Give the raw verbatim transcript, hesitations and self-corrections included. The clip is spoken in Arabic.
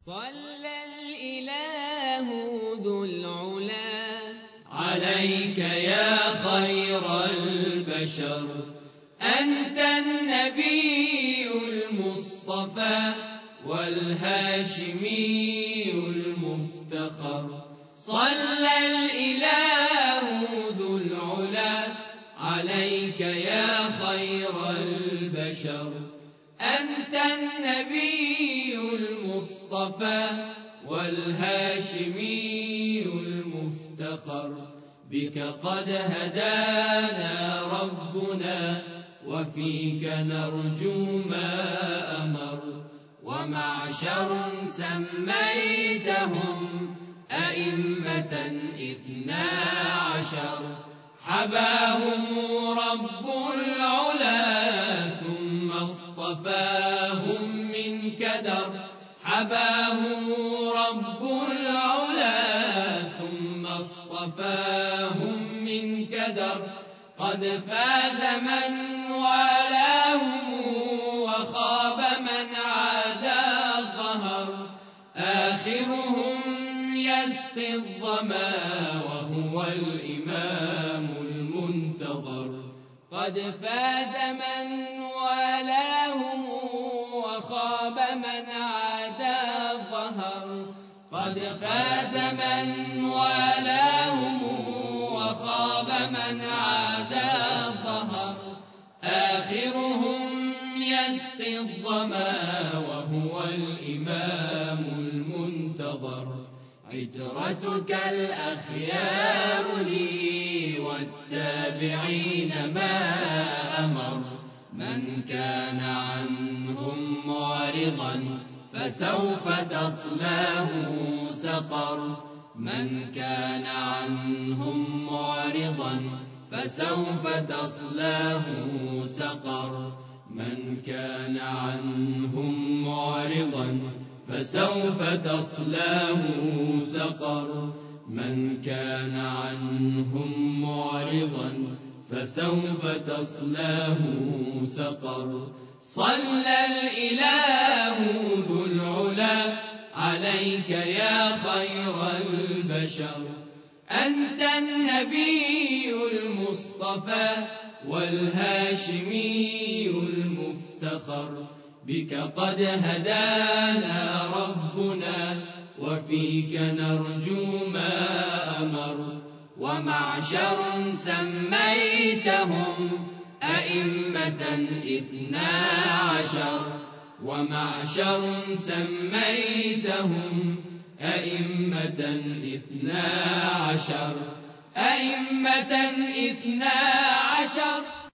صلى الإله ذو العلا عليك يا خير البشر، أنت النبي المصطفى والهاشمي المفتخر. صلى الإله ذو العلا عليك يا خير البشر، أنت النبي المصطفى والهاشمي المفتخر. بك قد هدانا ربنا وفيك نرجو ما أمر، ومعشر سميتهم أئمة اثنا عشر، حباهم رب العلا ثم اصطفاهم من كدر، حباهم رب العلا ثم اصطفاهم من كدر. قد فاز من والاهم وخاب من عادى ظهر، آخرهم يسقي الظما وهو الإمام المنتظر. قد فاز من والاهم وخاب من عادى ظهر، قد فاز من والاهم وخاب من عادى ظهر. آخرهم يسقي الظما وهو الإمام المنتظر. عترتك الأخيار لي والتابعين ما أمر، من كان عنهم معرضا فسوف تصلاه سقر، من كان عنهم معرضا فسوف تصلاه سقر، من كان عنهم معرضا فسوف تصلاه سقر، من كان عنهم معرضا فسوف تصلاه سقر. صلى الإله ذو العلا عليك يا خير البشر، أنت النبي المصطفى والهاشمي المفتخر. بك قد هدانا ربنا وفيك نرجو ما أمر، ومعشر سميتهم أئمة اثنا عشر، ومعشر سميتهم أئمة اثنا عشر، أئمة اثنا عشر.